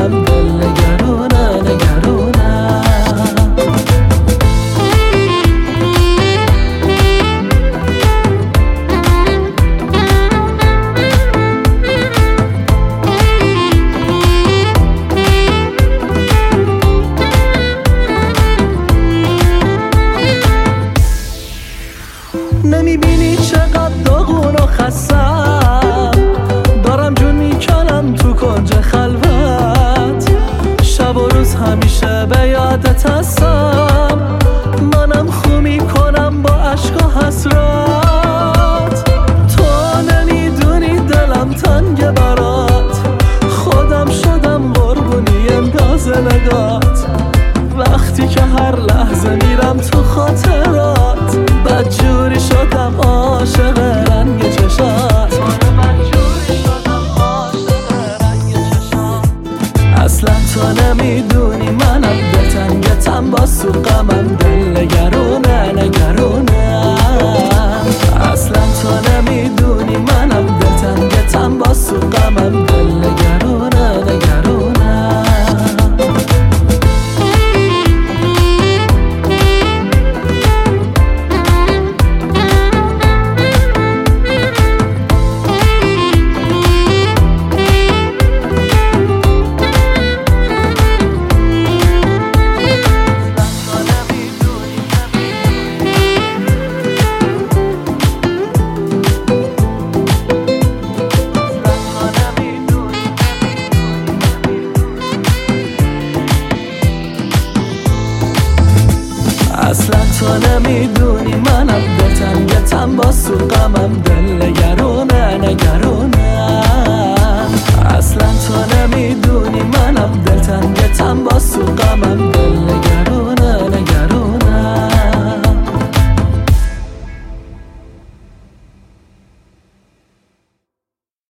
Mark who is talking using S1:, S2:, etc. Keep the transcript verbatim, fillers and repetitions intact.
S1: غمم دل نگرونه نگرونه. نمیبینی چقدر داغون و خستم، دارم جون میکنم تو کنج خلوت، شب و روز همیشه به یادت هستم، منم خو میکنم با عشق و حسرت. تو نمیدونی دلم تنگ برات، خودم شدم قربونی انداز نگات، وقتی که هر لحظه میرم تو خاطرات، بدجوری شدم عاشق رنگ چشات. اصلا تو نمیدونی منم دلتنگتم با سو غمم دل نگرونه نگرونه.